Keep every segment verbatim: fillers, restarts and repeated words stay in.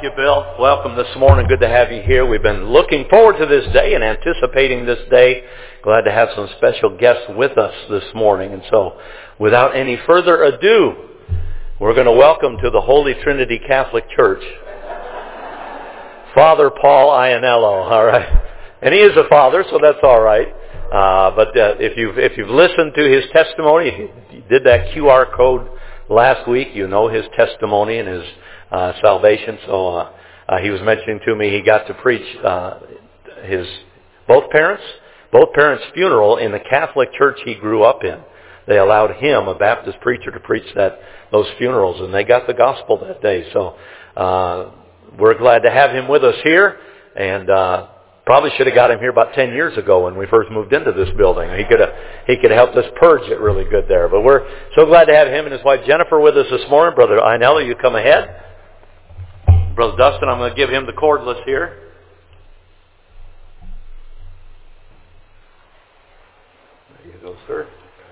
you, Bill. Welcome this morning. Good to have you here. We've been looking forward to this day and anticipating this day. Glad to have some special guests with us this morning. And so, without any further ado, we're going to welcome to the Holy Trinity Catholic Church, Father Paul Ianello. All right, and he is a father, so that's all right. Uh, but uh, if you've if you've listened to his testimony, if you did that Q R code last week, you know his testimony and his uh, salvation. So uh, uh, he was mentioning to me he got to preach uh, his both parents both parents' funeral in the Catholic church he grew up in. They allowed him, a Baptist preacher, to preach that those funerals, and they got the gospel that day. So uh, we're glad to have him with us here, and uh, probably should have got him here about ten years ago when we first moved into this building. He could have he could have helped us purge it really good there. But we're so glad to have him and his wife Jennifer with us this morning. Brother Ianello, you come ahead. Brother Dustin, I'm going to give him the cordless here. There you go, sir.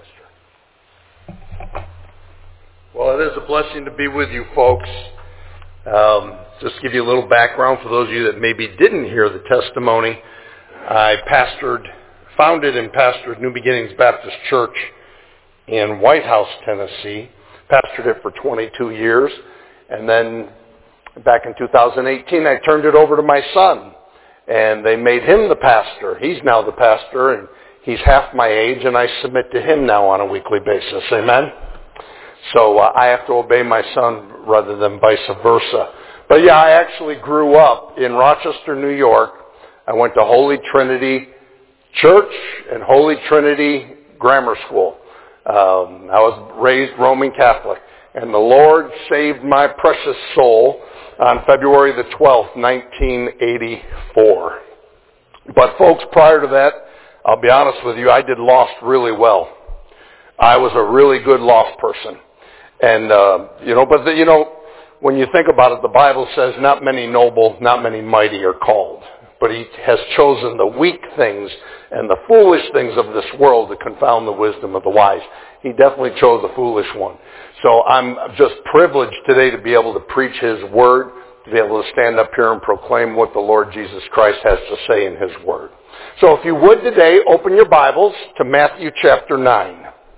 Well, it is a blessing to be with you folks. Um, just to give you a little background for those of you that maybe didn't hear the testimony, I pastored, founded and pastored New Beginnings Baptist Church in White House, Tennessee. Pastored it for twenty-two years, and then back in two thousand eighteen I turned it over to my son, and they made him the pastor. He's now the pastor, and he's half my age, and I submit to him now on a weekly basis. Amen? So uh, I have to obey my son rather than vice versa. But yeah, I actually grew up in Rochester, New York. I went to Holy Trinity Church and Holy Trinity Grammar School. Um, I was raised Roman Catholic. And the Lord saved my precious soul on February the twelfth, nineteen eighty-four. But folks, prior to that, I'll be honest with you, I did lost really well. I was a really good lost person. And, uh, you know, but, the, you know, when you think about it, the Bible says not many noble, not many mighty are called. But he has chosen the weak things and the foolish things of this world to confound the wisdom of the wise. He definitely chose the foolish one. So I'm just privileged today to be able to preach his word, to be able to stand up here and proclaim what the Lord Jesus Christ has to say in his word. So if you would today, open your Bibles to Matthew chapter nine.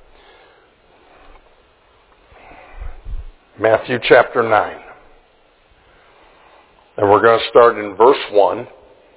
Matthew chapter nine. And we're going to start in verse one.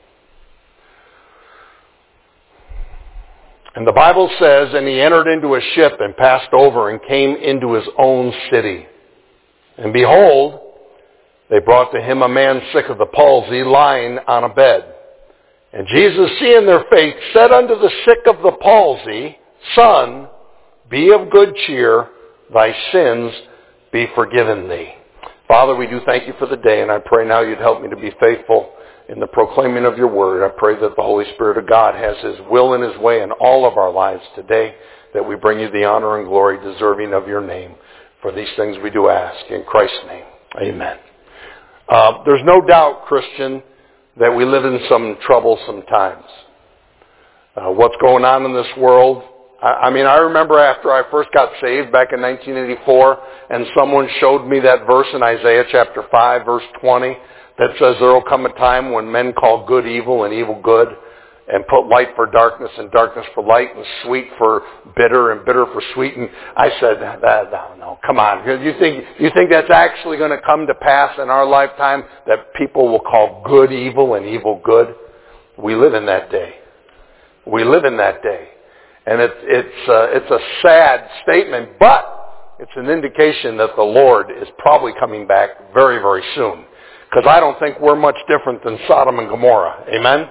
And the Bible says, and he entered into a ship and passed over and came into his own city. And behold, they brought to him a man sick of the palsy, lying on a bed. And Jesus, seeing their faith, said unto the sick of the palsy, Son, be of good cheer, thy sins be forgiven thee. Father, we do thank you for the day, and I pray now you'd help me to be faithful in the proclaiming of your word. I pray that the Holy Spirit of God has his will and his way in all of our lives today, that we bring you the honor and glory deserving of your name. For these things we do ask in Christ's name. Amen. Uh, there's no doubt, Christian, that we live in some troublesome times. Uh, what's going on in this world? I mean, I remember after I first got saved back in nineteen eighty-four, and someone showed me that verse in Isaiah chapter five, verse twenty, that says there will come a time when men call good evil and evil good, and put light for darkness and darkness for light, and sweet for bitter and bitter for sweet. And I said, no, no, come on. You think, you think that's actually going to come to pass in our lifetime, that people will call good evil and evil good? We live in that day. We live in that day. And it's it's uh, it's a sad statement, but it's an indication that the Lord is probably coming back very, very soon. Because I don't think we're much different than Sodom and Gomorrah. Amen?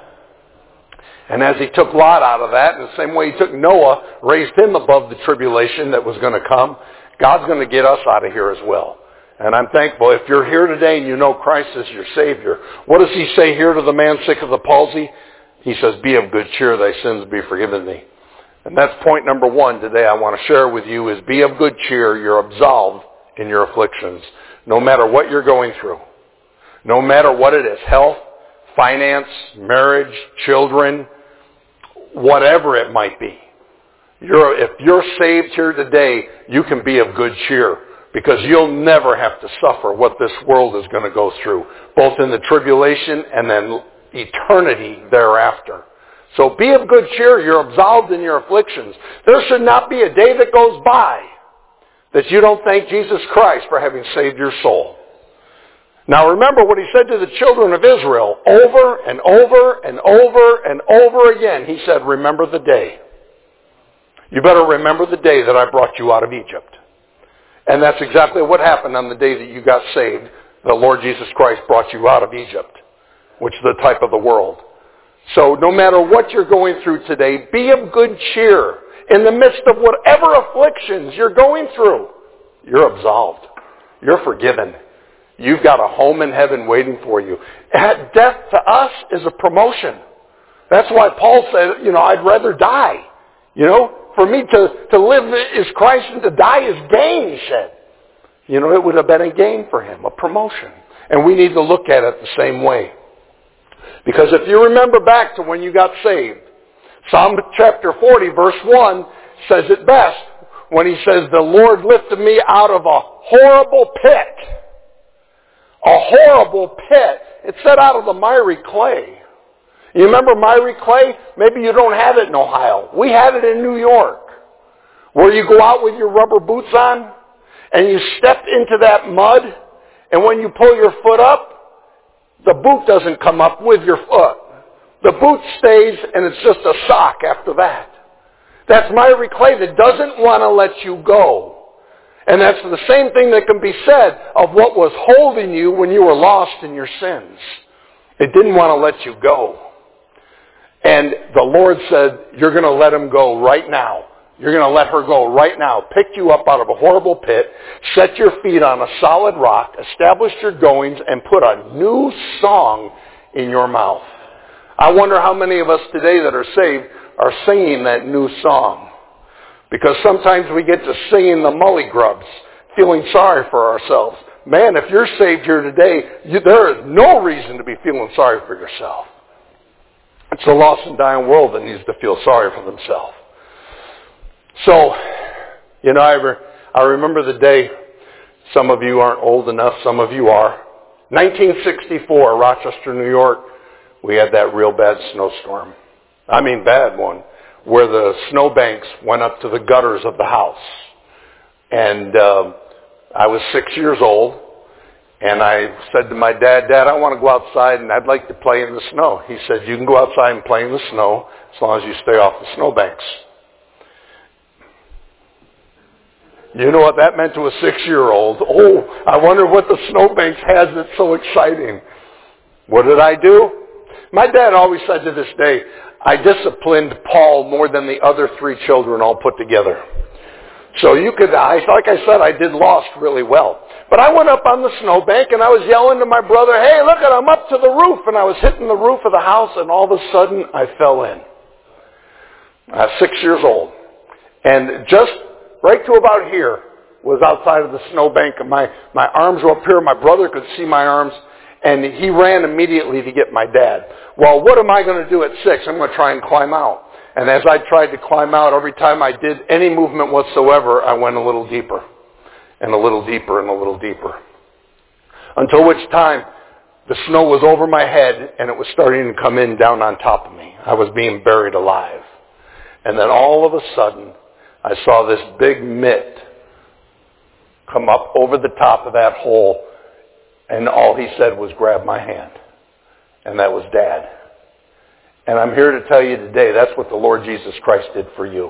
And as he took Lot out of that, in the same way he took Noah, raised him above the tribulation that was going to come, God's going to get us out of here as well. And I'm thankful. If you're here today and you know Christ as your Savior, what does he say here to the man sick of the palsy? He says, be of good cheer, thy sins be forgiven thee. And that's point number one today I want to share with you is be of good cheer. You're absolved in your afflictions. No matter what you're going through. No matter what it is. Health, finance, marriage, children, whatever it might be. You're, if you're saved here today, you can be of good cheer. because you'll never have to suffer what this world is going to go through, both in the tribulation and then eternity thereafter. So be of good cheer. You're absolved in your afflictions. There should not be a day that goes by that you don't thank Jesus Christ for having saved your soul. Now remember what he said to the children of Israel over and over and over and over again. He said, remember the day. You better remember the day that I brought you out of Egypt. And that's exactly what happened on the day that you got saved. The Lord Jesus Christ brought you out of Egypt, which is the type of the world. So no matter what you're going through today, be of good cheer. In the midst of whatever afflictions you're going through, you're absolved. You're forgiven. You've got a home in heaven waiting for you. Death to us is a promotion. That's why Paul said, you know, I'd rather die. You know, for me to, to live is Christ and to die is gain, he said. You know, it would have been a gain for him, a promotion. And we need to look at it the same way. Because if you remember back to when you got saved, Psalm chapter forty, verse one says it best when he says, the Lord lifted me out of a horrible pit. A horrible pit. It said out of the miry clay. You remember miry clay? Maybe you don't have it in Ohio. We had it in New York. Where you go out with your rubber boots on and you step into that mud, and when you pull your foot up, the boot doesn't come up with your foot. The boot stays and it's just a sock after that. That's miry clay that doesn't want to let you go. And that's the same thing that can be said of what was holding you when you were lost in your sins. It didn't want to let you go. And the Lord said, you're going to let him go right now. You're going to let her go right now. Pick you up out of a horrible pit, set your feet on a solid rock, establish your goings, and put a new song in your mouth. I wonder how many of us today that are saved are singing that new song. Because sometimes we get to singing the mully grubs, feeling sorry for ourselves. Man, if you're saved here today, you, there is no reason to be feeling sorry for yourself. It's a lost and dying world that needs to feel sorry for themselves. So, you know, I, re- I remember the day, some of you aren't old enough, some of you are. nineteen sixty-four, Rochester, New York, we had that real bad snowstorm. I mean bad one, where the snowbanks went up to the gutters of the house. And uh, I was six years old, and I said to my dad, Dad, I want to go outside and I'd like to play in the snow. He said, you can go outside and play in the snow as long as you stay off the snowbanks. You know what that meant to a six-year-old? Oh, I wonder what the snowbanks has that's so exciting. What did I do? My dad always said to this day, I disciplined Paul more than the other three children all put together. So you could, I, like I said, I did lost really well. But I went up on the snowbank and I was yelling to my brother, hey, look at, I'm up to the roof. And I was hitting the roof of the house and all of a sudden I fell in. I was six years old. And just right to about here was outside of the snowbank. And my, my arms were up here. My brother could see my arms. And he ran immediately to get my dad. Well, what am I going to do at six? I'm going to try and climb out. And as I tried to climb out, every time I did any movement whatsoever, I went a little deeper. And a little deeper and a little deeper. Until which time, the snow was over my head and it was starting to come in down on top of me. I was being buried alive. And then all of a sudden, I saw this big mitt come up over the top of that hole. And all he said was, grab my hand. And that was Dad. And I'm here to tell you today, that's what the Lord Jesus Christ did for you.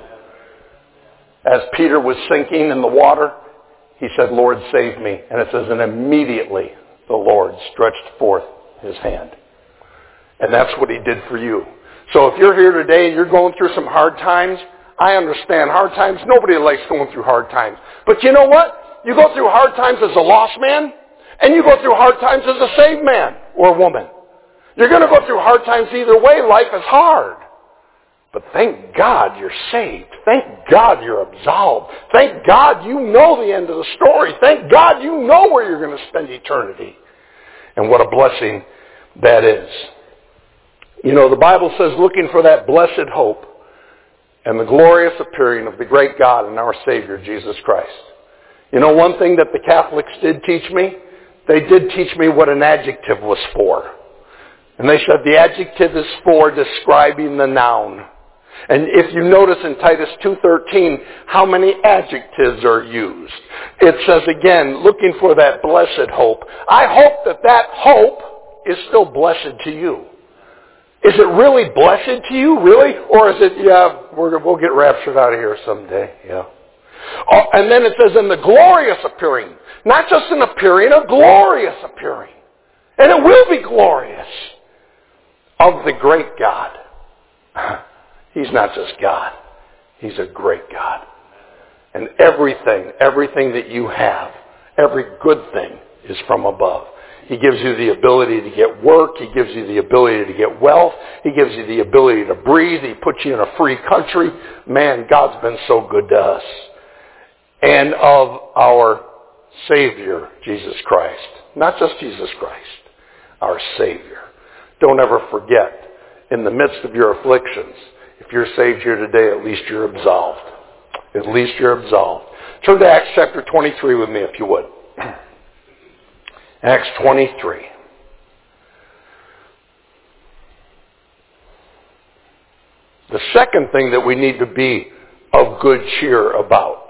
As Peter was sinking in the water, he said, Lord, save me. And it says, and immediately the Lord stretched forth his hand. And that's what he did for you. So if you're here today and you're going through some hard times, I understand hard times. Nobody likes going through hard times. But you know what? You go through hard times as a lost man, and you go through hard times as a saved man or woman. You're going to go through hard times either way. Life is hard. But thank God you're saved. Thank God you're absolved. Thank God you know the end of the story. Thank God you know where you're going to spend eternity. And what a blessing that is. You know, the Bible says, looking for that blessed hope and the glorious appearing of the great God and our Savior, Jesus Christ. You know one thing that the Catholics did teach me? They did teach me what an adjective was for. And they said the adjective is for describing the noun. And if you notice in Titus two thirteen, how many adjectives are used? It says again, looking for that blessed hope. I hope that that hope is still blessed to you. Is it really blessed to you, really? Or is it, yeah, we're, we'll get raptured out of here someday, yeah. Oh, and then it says in the glorious appearing. Not just an appearing, a glorious appearing. And it will be glorious. Of the great God. He's not just God. He's a great God. And everything, everything that you have, every good thing is from above. He gives you the ability to get work. He gives you the ability to get wealth. He gives you the ability to breathe. He puts you in a free country. Man, God's been so good to us. And of our Savior, Jesus Christ. Not just Jesus Christ. Our Savior. Don't ever forget, in the midst of your afflictions, if you're saved here today, at least you're absolved. At least you're absolved. Turn to Acts chapter twenty-three with me, if you would. Acts twenty-three. The second thing that we need to be of good cheer about.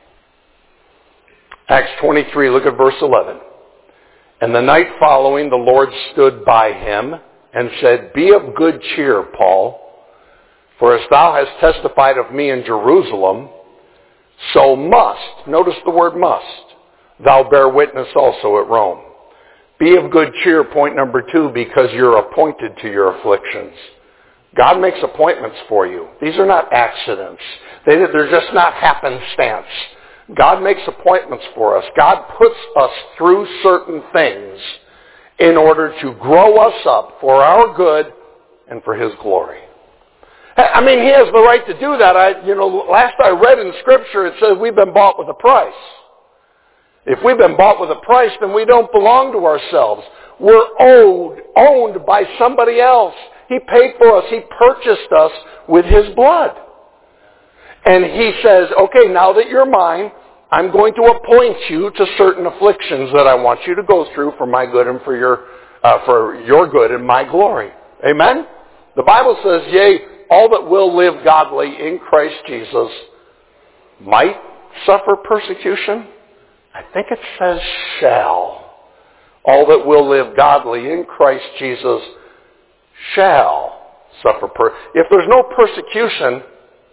Acts twenty-three, look at verse eleven. And the night following, the Lord stood by him and said, Be of good cheer, Paul, for as thou hast testified of me in Jerusalem, so must, notice the word must, thou bear witness also at Rome. Be of good cheer, point number two, because you're appointed to your afflictions. God makes appointments for you. These are not accidents. They, they're just not happenstance. God makes appointments for us. God puts us through certain things in order to grow us up for our good and for His glory. I mean, He has the right to do that. I, you know, last I read in Scripture, it says we've been bought with a price. If we've been bought with a price, then we don't belong to ourselves. We're owed, owned by somebody else. He paid for us. He purchased us with His blood. And He says, okay, now that you're mine, I'm going to appoint you to certain afflictions that I want you to go through for my good and for your, uh, for your good and my glory. Amen? The Bible says, yea, all that will live godly in Christ Jesus might suffer persecution. I think it says shall. All that will live godly in Christ Jesus shall suffer persecution. If there's no persecution,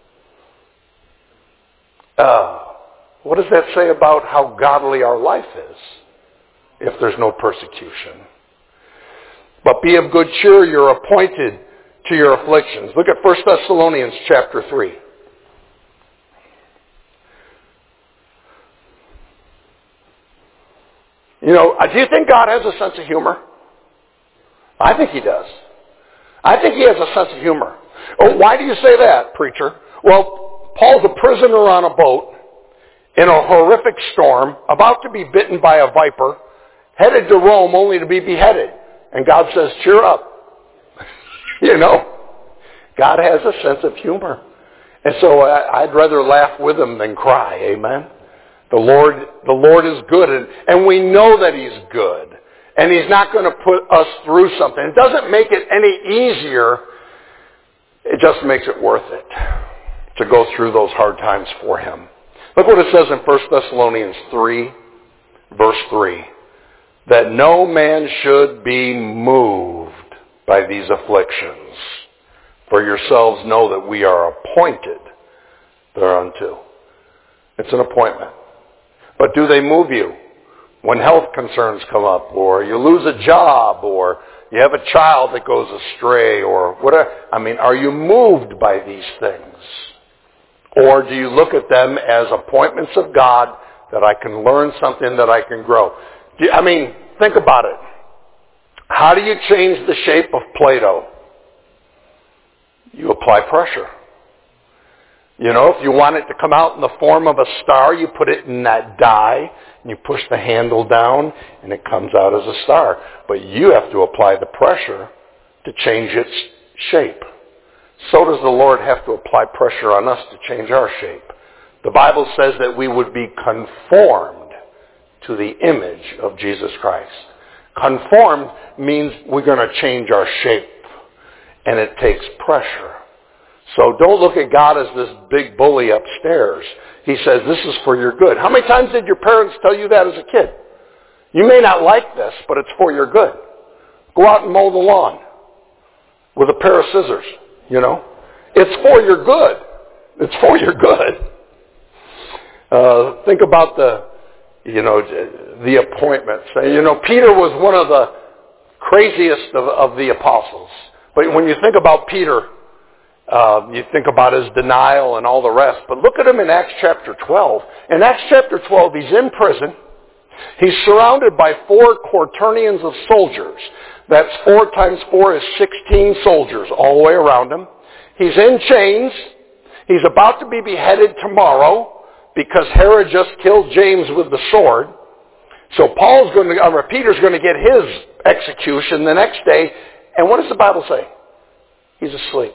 uh, what does that say about how godly our life is? If there's no persecution. But be of good cheer, you're appointed to your afflictions. Look at First Thessalonians chapter three. You know, do you think God has a sense of humor? I think He does. I think He has a sense of humor. Oh, why do you say that, preacher? Well, Paul's a prisoner on a boat in a horrific storm, about to be bitten by a viper, headed to Rome only to be beheaded. And God says, cheer up. You know, God has a sense of humor. And so I'd rather laugh with Him than cry. Amen? The Lord, the Lord is good, and, and we know that He's good. And He's not going to put us through something. It doesn't make it any easier. It just makes it worth it to go through those hard times for Him. Look what it says in First Thessalonians three, verse three. That no man should be moved by these afflictions. For yourselves know that we are appointed thereunto. It's an appointment. But do they move you when health concerns come up, or you lose a job, or you have a child that goes astray, or whatever? I mean, are you moved by these things? Or do you look at them as appointments of God that I can learn something, that I can grow? Do you, I mean, think about it. How do you change the shape of Play-Doh? You apply pressure. You know, if you want it to come out in the form of a star, you put it in that die, and you push the handle down, and it comes out as a star. But you have to apply the pressure to change its shape. So does the Lord have to apply pressure on us to change our shape. The Bible says that we would be conformed to the image of Jesus Christ. Conformed means we're going to change our shape, and it takes pressure. So don't look at God as this big bully upstairs. He says, this is for your good. How many times did your parents tell you that as a kid? You may not like this, but it's for your good. Go out and mow the lawn with a pair of scissors, you know. It's for your good. It's for your good. Uh, think about the, you know, the appointments. You know, Peter was one of the craziest of, of the apostles. But when you think about Peter, uh, you think about his denial and all the rest. But look at him in Acts chapter twelve. In Acts chapter twelve, he's in prison. He's surrounded by four quaternions of soldiers. That's four times four is sixteen soldiers all the way around him. He's in chains. He's about to be beheaded tomorrow because Herod just killed James with the sword. So Paul's going to, or Peter's going to get his execution the next day. And what does the Bible say? He's asleep.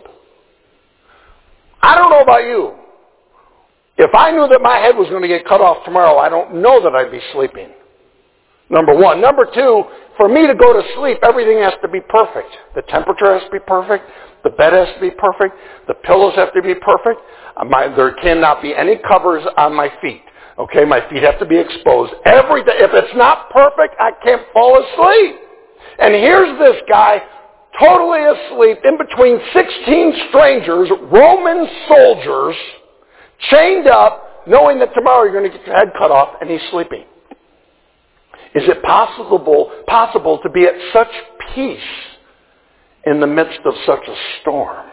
I don't know about you. If I knew that my head was going to get cut off tomorrow, I don't know that I'd be sleeping. Number one. Number two, for me to go to sleep, everything has to be perfect. The temperature has to be perfect. The bed has to be perfect. The pillows have to be perfect. My, there cannot be any covers on my feet. Okay, my feet have to be exposed. Every day. If it's not perfect, I can't fall asleep. And here's this guy, totally asleep, in between sixteen strangers, Roman soldiers, chained up, knowing that tomorrow you're going to get your head cut off, and he's sleeping. Is it possible, possible to be at such peace in the midst of such a storm?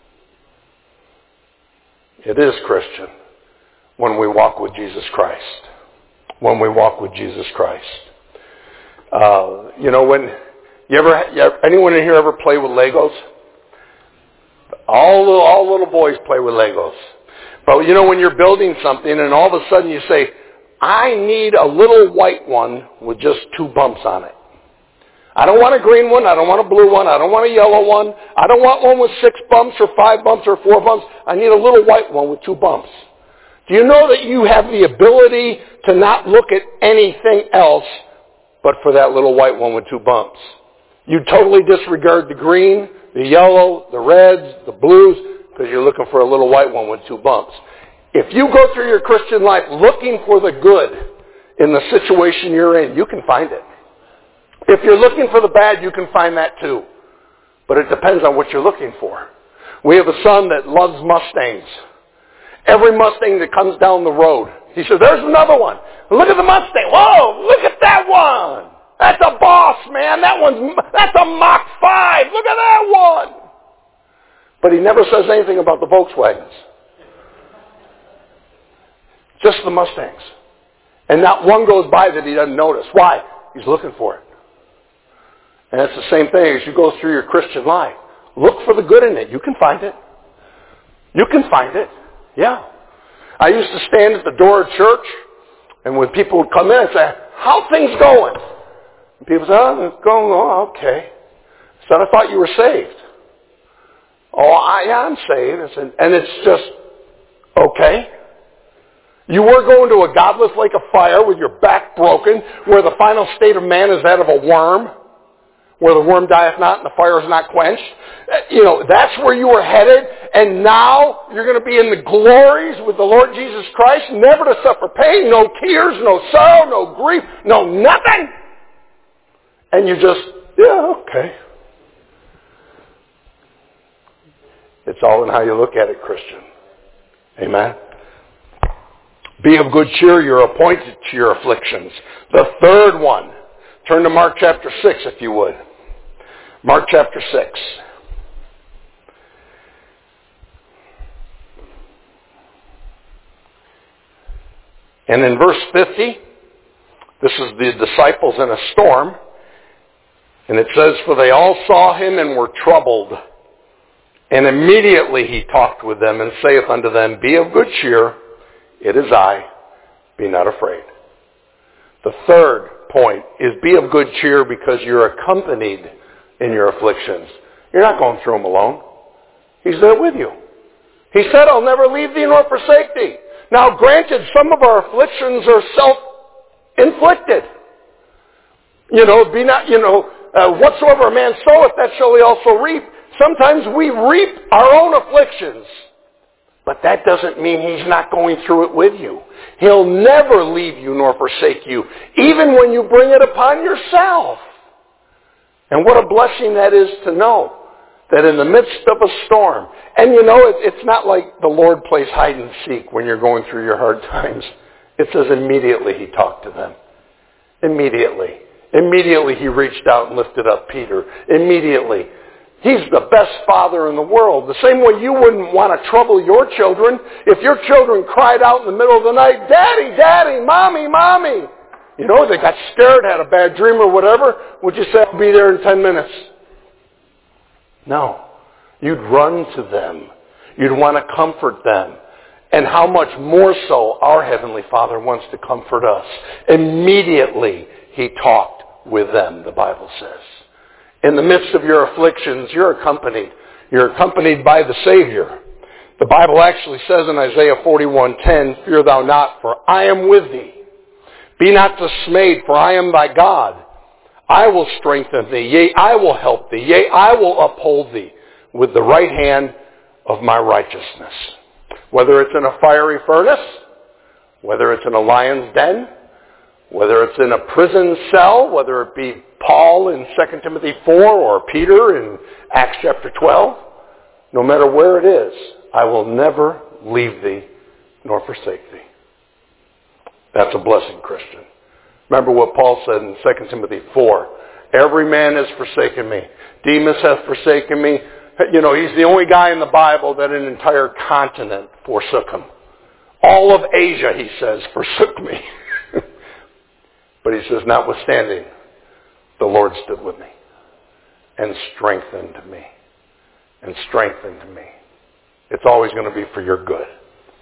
It is, Christian, when we walk with Jesus Christ. When we walk with Jesus Christ. Uh, you know, when you ever, you ever, anyone in here ever play with Legos? All little, all little boys play with Legos. But you know, when you're building something and all of a sudden you say, I need a little white one with just two bumps on it. I don't want a green one. I don't want a blue one. I don't want a yellow one. I don't want one with six bumps or five bumps or four bumps. I need a little white one with two bumps. Do you know that you have the ability to not look at anything else but for that little white one with two bumps? You totally disregard the green, the yellow, the reds, the blues, because you're looking for a little white one with two bumps. If you go through your Christian life looking for the good in the situation you're in, you can find it. If you're looking for the bad, you can find that too. But it depends on what you're looking for. We have a son that loves Mustangs. Every Mustang that comes down the road, he says, there's another one. Look at the Mustang. Whoa, look at that one. That's a boss, man. That one's, that's a Mach five. Look at that one. But he never says anything about the Volkswagens. Just the Mustangs. And not one goes by that he doesn't notice. Why? He's looking for it. And it's the same thing as you go through your Christian life. Look for the good in it. You can find it. You can find it. Yeah. I used to stand at the door of church, and when people would come in and say, how are things going? And people say, oh, it's going, oh, okay. I said, I thought you were saved. Oh, I, yeah, I'm saved. I said, and it's just, okay. You were going to a godless lake of fire with your back broken, where the final state of man is that of a worm, where the worm dieth not and the fire is not quenched. You know, that's where you were headed, and now you're going to be in the glories with the Lord Jesus Christ, never to suffer pain, no tears, no sorrow, no grief, no nothing. And you just, yeah, okay. It's all in how you look at it, Christian. Amen. Be of good cheer, you're appointed to your afflictions. The third one. Turn to Mark chapter six, if you would. Mark chapter six. And in verse fifty, this is the disciples in a storm. And it says, for they all saw him and were troubled. And immediately he talked with them and saith unto them, be of good cheer, it is I, be not afraid. The third point is be of good cheer because you're accompanied in your afflictions. You're not going through them alone. He's there with you. He said, I'll never leave thee nor forsake thee. Now, granted, some of our afflictions are self-inflicted. You know, be not, you know, uh, whatsoever a man soweth, that shall he also reap. Sometimes we reap our own afflictions. But that doesn't mean he's not going through it with you. He'll never leave you nor forsake you, even when you bring it upon yourself. And what a blessing that is to know that in the midst of a storm, and you know, it, it's not like the Lord plays hide and seek when you're going through your hard times. It says immediately he talked to them. Immediately. Immediately he reached out and lifted up Peter. Immediately. He's the best father in the world. The same way you wouldn't want to trouble your children. If your children cried out in the middle of the night, Daddy, Daddy, Mommy, Mommy. You know, they got scared, had a bad dream or whatever. Would you say, I'll be there in ten minutes? No. You'd run to them. You'd want to comfort them. And how much more so our Heavenly Father wants to comfort us. Immediately he talked with them, the Bible says. In the midst of your afflictions, you're accompanied. You're accompanied by the Savior. The Bible actually says in Isaiah forty-one ten, Fear thou not, for I am with thee. Be not dismayed, for I am thy God. I will strengthen thee, yea, I will help thee, yea, I will uphold thee with the right hand of my righteousness. Whether it's in a fiery furnace, whether it's in a lion's den, whether it's in a prison cell, whether it be Paul in Second Timothy four or Peter in Acts chapter twelve, no matter where it is, I will never leave thee nor forsake thee. That's a blessing, Christian. Remember what Paul said in Second Timothy four. Every man has forsaken me. Demas hath forsaken me. You know, he's the only guy in the Bible that an entire continent forsook him. All of Asia, he says, forsook me. But he says, notwithstanding, the Lord stood with me and strengthened me and strengthened me. It's always going to be for your good.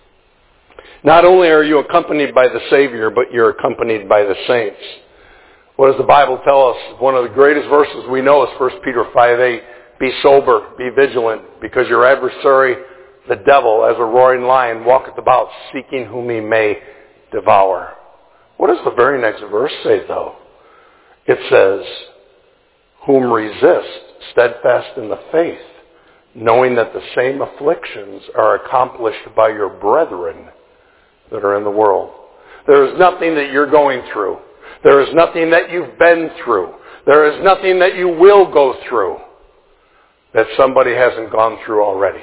Not only are you accompanied by the Savior, but you're accompanied by the saints. What does the Bible tell us? One of the greatest verses we know is First Peter five eight. Be sober, be vigilant, because your adversary, the devil, as a roaring lion, walketh about, seeking whom he may devour. What does the very next verse say, though? It says, whom resist, steadfast in the faith, knowing that the same afflictions are accomplished by your brethren that are in the world. There is nothing that you're going through. There is nothing that you've been through. There is nothing that you will go through that somebody hasn't gone through already.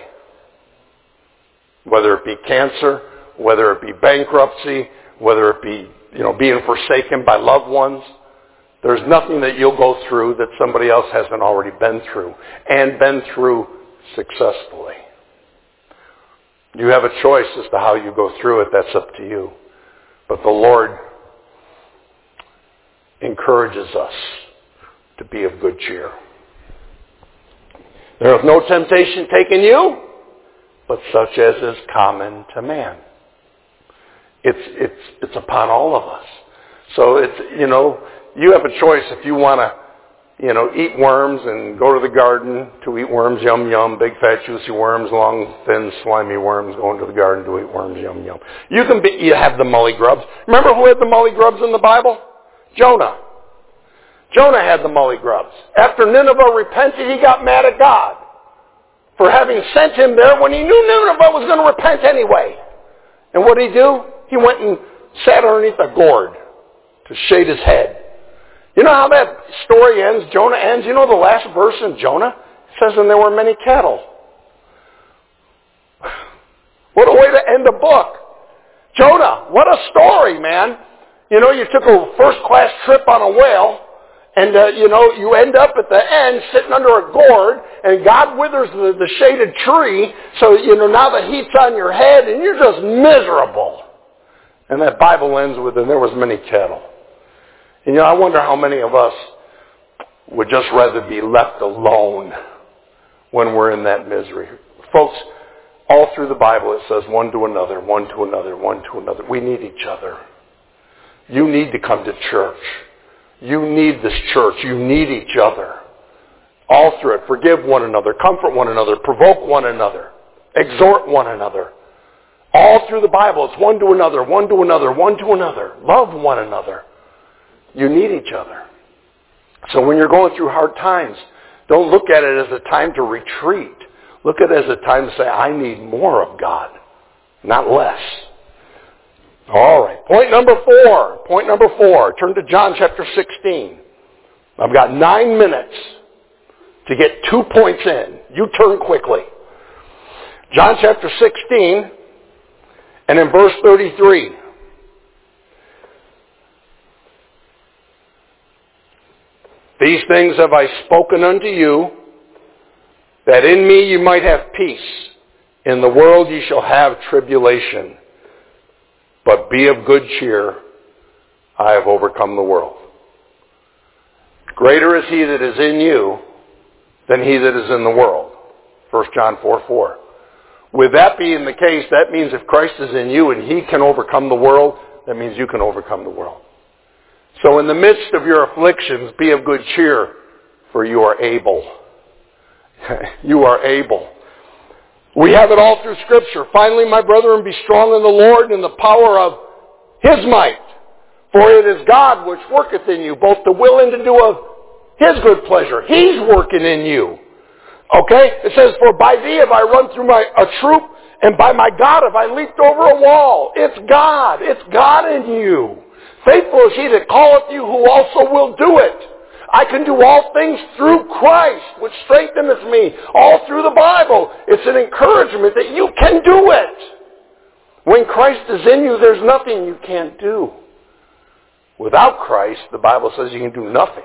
Whether it be cancer, whether it be bankruptcy, whether it be, you know, being forsaken by loved ones, there's nothing that you'll go through that somebody else hasn't already been through, and been through successfully. You have a choice as to how you go through it. That's up to you. But the Lord encourages us to be of good cheer. There is no temptation taken you, but such as is common to man. It's, it's, it's upon all of us. So it's, you know, you have a choice if you want to, you know, eat worms and go to the garden to eat worms, yum, yum, big fat juicy worms, long, thin, slimy worms, going to the garden to eat worms, yum, yum. You can be, you have the mully grubs. Remember who had the mully grubs in the Bible? Jonah. Jonah had the mully grubs. After Nineveh repented, he got mad at God for having sent him there when he knew Nineveh was going to repent anyway. And what did he do? He went and sat underneath a gourd to shade his head. You know how that story ends? Jonah ends. You know the last verse in Jonah? It says, and there were many cattle. What a way to end a book. Jonah, what a story, man. You know, you took a first-class trip on a whale, and, uh, you know, you end up at the end sitting under a gourd, and God withers the, the shaded tree, so, you know, now the heat's on your head, and you're just miserable. And that Bible ends with, and there was many cattle. And, you know, I wonder how many of us would just rather be left alone when we're in that misery. Folks, all through the Bible it says one to another, one to another, one to another. We need each other. You need to come to church. You need this church. You need each other. All through it. Forgive one another. Comfort one another. Provoke one another. Exhort one another. All through the Bible, it's one to another, one to another, one to another. Love one another. You need each other. So when you're going through hard times, don't look at it as a time to retreat. Look at it as a time to say, I need more of God, not less. All right. Point number four. Point number four. Turn to John chapter sixteen. I've got nine minutes to get two points in. You turn quickly. John chapter sixteen and in verse thirty-three. These things have I spoken unto you, that in me you might have peace. In the world ye shall have tribulation. But be of good cheer, I have overcome the world. Greater is he that is in you than he that is in the world. First John four four. With that being the case, that means if Christ is in you and he can overcome the world, that means you can overcome the world. So in the midst of your afflictions, be of good cheer, for you are able. You are able. We have it all through Scripture. Finally, my brethren, be strong in the Lord and in the power of his might. For it is God which worketh in you, both to will and to do of his good pleasure. He's working in you. Okay? It says, for by thee have I run through my, a troop, and by my God have I leaped over a wall. It's God. It's God in you. Faithful is he that calleth you, who also will do it. I can do all things through Christ, which strengtheneth me. All through the Bible. It's an encouragement that you can do it. When Christ is in you, there's nothing you can't do. Without Christ, the Bible says you can do nothing.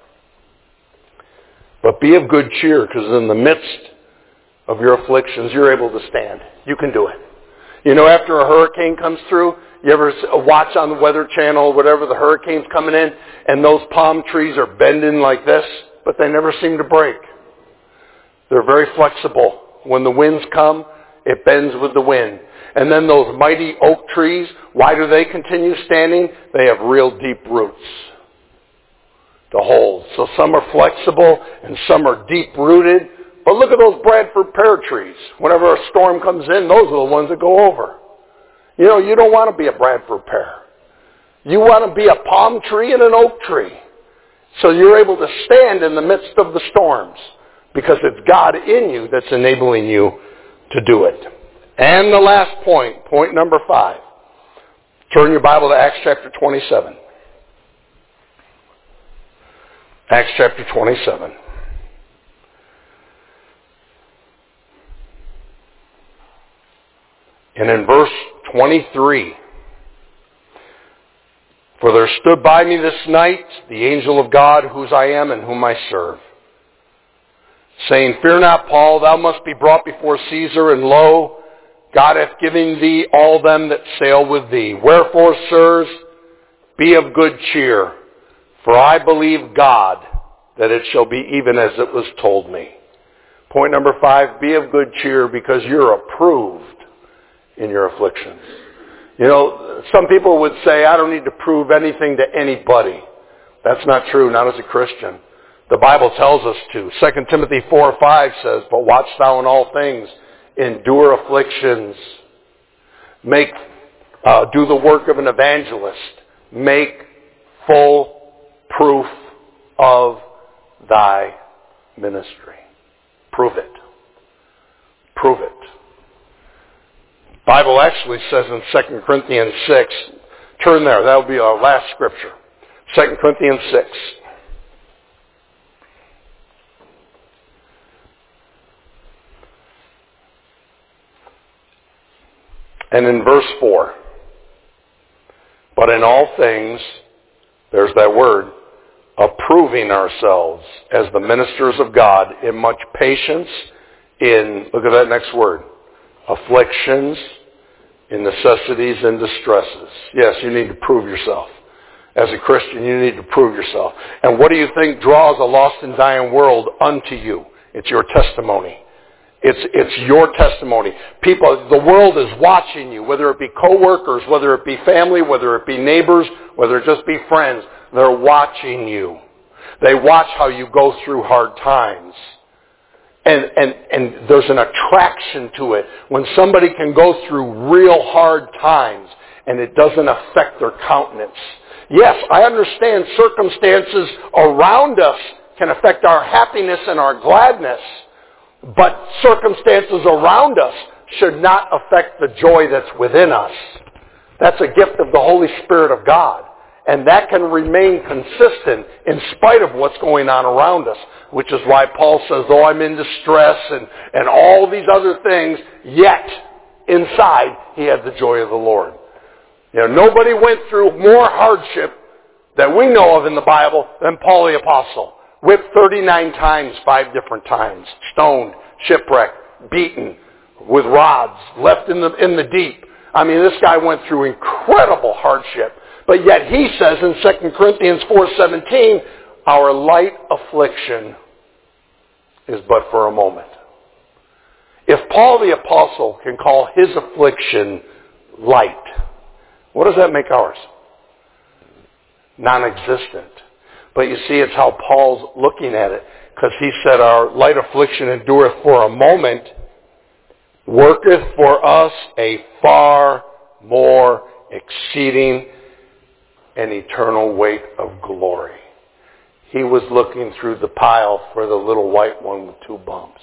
But be of good cheer, because in the midst of your afflictions, you're able to stand. You can do it. You know, after a hurricane comes through, you ever watch on the Weather Channel, whatever, the hurricane's coming in, and those palm trees are bending like this, but they never seem to break. They're very flexible. When the winds come, it bends with the wind. And then those mighty oak trees, why do they continue standing? They have real deep roots to hold. So some are flexible and some are deep-rooted. But look at those Bradford pear trees. Whenever a storm comes in, those are the ones that go over. You know, you don't want to be a Bradford pear. You want to be a palm tree and an oak tree. So you're able to stand in the midst of the storms because it's God in you that's enabling you to do it. And the last point, point number five. Turn your Bible to Acts chapter twenty-seven. Acts chapter twenty-seven. And in verse twenty-three, for there stood by me this night the angel of God, whose I am and whom I serve, saying, fear not, Paul, thou must be brought before Caesar, and lo, God hath given thee all them that sail with thee. Wherefore, sirs, be of good cheer, for I believe God that it shall be even as it was told me. Point number five, be of good cheer because you're approved in your afflictions. You know, some people would say, I don't need to prove anything to anybody. That's not true, not as a Christian. The Bible tells us to. Second Timothy four five says, but watch thou in all things, endure afflictions, make, uh, do the work of an evangelist, make full proof of thy ministry. Prove it. Prove it. Bible actually says in Second Corinthians six, turn there, that will be our last scripture. Second Corinthians six. And in verse four, but in all things, there's that word, approving ourselves as the ministers of God in much patience, in, look at that next word, afflictions, in necessities and distresses. Yes, you need to prove yourself. As a Christian, you need to prove yourself. And what do you think draws a lost and dying world unto you? It's your testimony. It's, it's your testimony. People, the world is watching you, whether it be coworkers, whether it be family, whether it be neighbors, whether it just be friends. They're watching you. They watch how you go through hard times. And, and, and there's an attraction to it. When somebody can go through real hard times and it doesn't affect their countenance. Yes, I understand circumstances around us can affect our happiness and our gladness, but circumstances around us should not affect the joy that's within us. That's a gift of the Holy Spirit of God. And that can remain consistent in spite of what's going on around us, which is why Paul says, though I'm in distress and, and all these other things, yet inside he had the joy of the Lord. You know, nobody went through more hardship that we know of in the Bible than Paul the Apostle. Whipped thirty-nine times, five different times. Stoned, shipwrecked, beaten with rods, left in the, in the deep. I mean, this guy went through incredible hardship. But yet he says in Second Corinthians four seventeen, our light affliction is but for a moment. If Paul the Apostle can call his affliction light, what does that make ours? Non-existent. But you see, it's how Paul's looking at it. Because he said, our light affliction endureth for a moment, worketh for us a far more exceeding and eternal weight of glory. He was looking through the pile for the little white one with two bumps.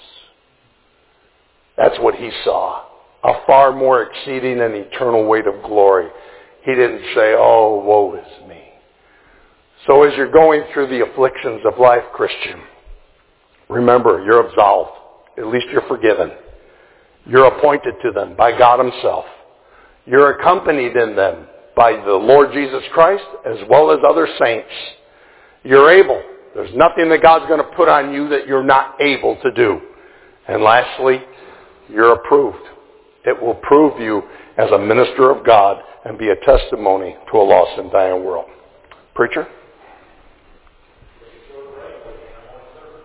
That's what he saw. A far more exceeding and eternal weight of glory. He didn't say, oh, woe is me. So as you're going through the afflictions of life, Christian, remember, you're absolved. At least you're forgiven. You're appointed to them by God himself. You're accompanied in them by the Lord Jesus Christ as well as other saints. You're able. There's nothing that God's going to put on you that you're not able to do. And lastly, you're approved. It will prove you as a minister of God and be a testimony to a lost and dying world. Preacher?